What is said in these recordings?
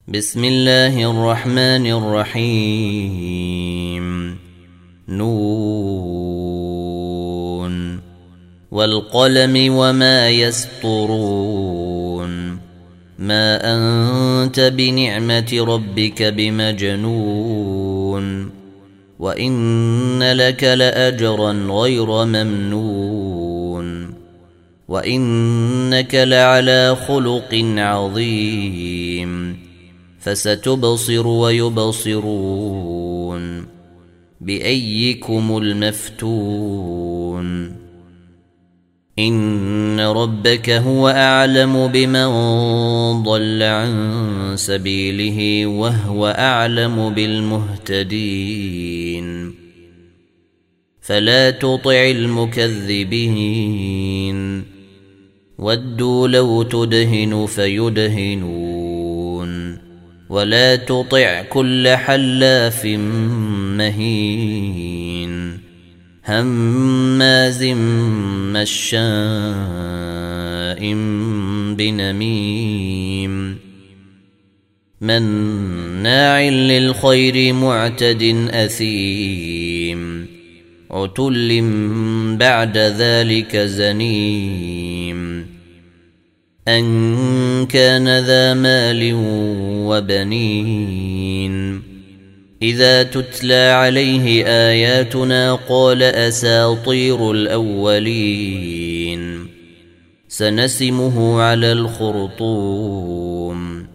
بسم الله الرحمن الرحيم. نون والقلم وما يسطرون. ما أنت بنعمة ربك بمجنون، وإن لك لأجرا غير ممنون، وإنك لعلى خلق عظيم. فستبصر ويبصرون بأيكم المفتون. إن ربك هو أعلم بمن ضل عن سبيله وهو أعلم بالمهتدين. فلا تطع المكذبين، ودوا لو تدهن فيدهنون. ولا تطع كل حلاف مهين، هماز مشاء بنميم، مناع للخير معتد أثيم، عتل بعد ذلك زنيم، أن كان ذا مال وبنين. إذا تتلى عليه آياتنا قال أساطير الأولين. سنسمه على الخرطوم.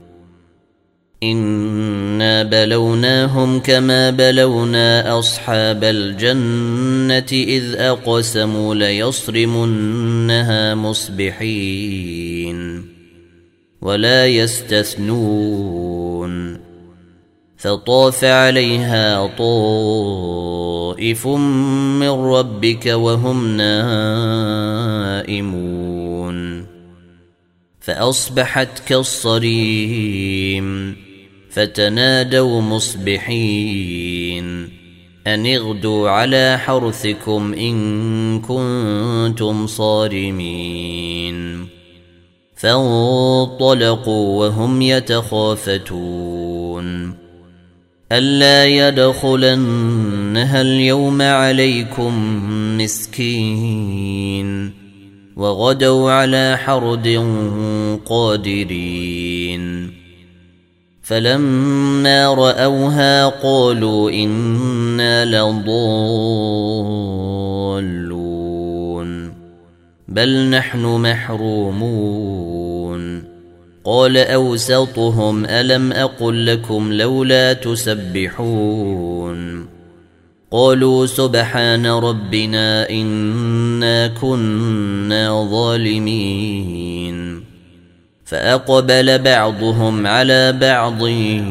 إنا بلوناهم كما بلونا أصحاب الجنة إذ أقسموا ليصرمنها مصبحين ولا يستثنون. فطاف عليها طائف من ربك وهم نائمون، فأصبحت كالصريم. فتنادوا مصبحين أن اغدوا على حرثكم إن كنتم صارمين. فانطلقوا وهم يتخافتون ألا يدخلنها اليوم عليكم مسكين، وغدوا على حرد قادرين. فلما رأوها قالوا إنا لضالون بل نحن محرومون. قال أوسطهم ألم أقل لكم لولا تسبحون؟ قالوا سبحان ربنا إنا كنا ظالمين. فأقبل بعضهم على بعض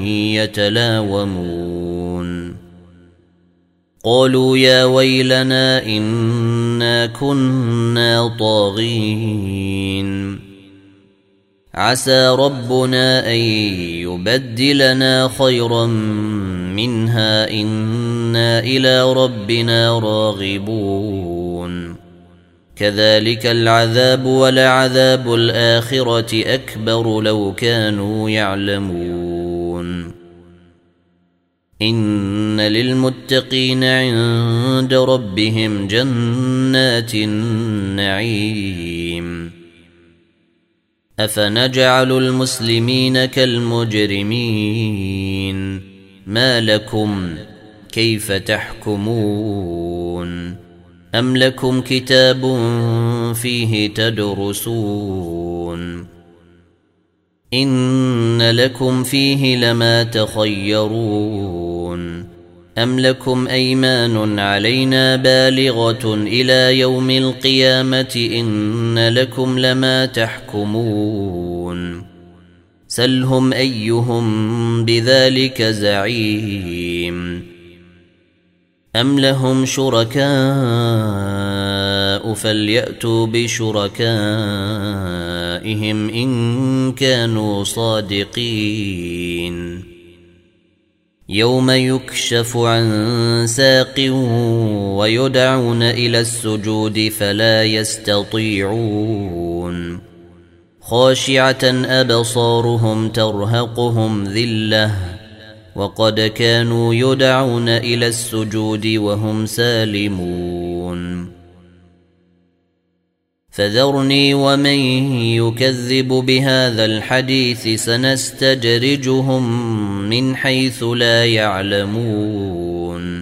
يتلاومون قالوا يا ويلنا إنا كنا طاغين. عسى ربنا أن يبدلنا خيرا منها إنا إلى ربنا راغبون. كذلك العذاب ولعذاب الآخرة أكبر لو كانوا يعلمون. إن للمتقين عند ربهم جنات النعيم. أفنجعل المسلمين كالمجرمين؟ ما لكم كيف تحكمون؟ أم لكم كتاب فيه تدرسون؟ إن لكم فيه لما تخيرون. أم لكم أيمان علينا بالغة إلى يوم القيامة إن لكم لما تحكمون. سلهم أيهم بذلك زعيم. أم لهم شركاء فليأتوا بشركائهم إن كانوا صادقين. يوم يكشف عن ساق ويدعون إلى السجود فلا يستطيعون. خاشعة أبصارهم ترهقهم ذلة وقد كانوا يدعون إلى السجود وهم سالمون فذرني ومن يكذب بهذا الحديث سنستدرجهم من حيث لا يعلمون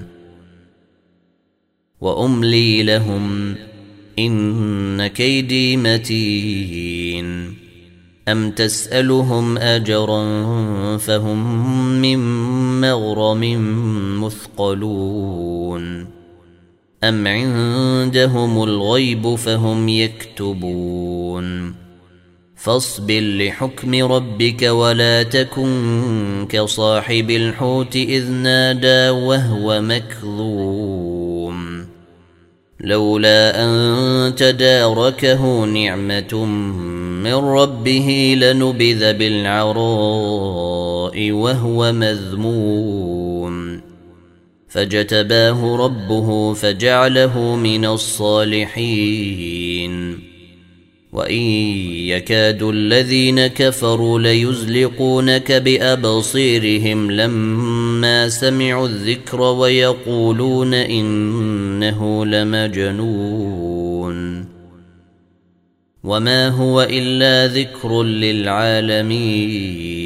وأملي لهم إن كيدي متين أم تسألهم أجرا فهم من مغرم مثقلون أم عندهم الغيب فهم يكتبون فاصبر لحكم ربك ولا تكن كصاحب الحوت إذ نادى وهو مكظوم لولا أن تداركه نعمة من ربه لنبذ بالعراء وهو مذموم فاجتباه ربه فجعله من الصالحين وإن يكاد الذين كفروا ليزلقونك بأبصيرهم لما سمعوا الذكر ويقولون إنه لمجنون وما هو إلا ذكر للعالمين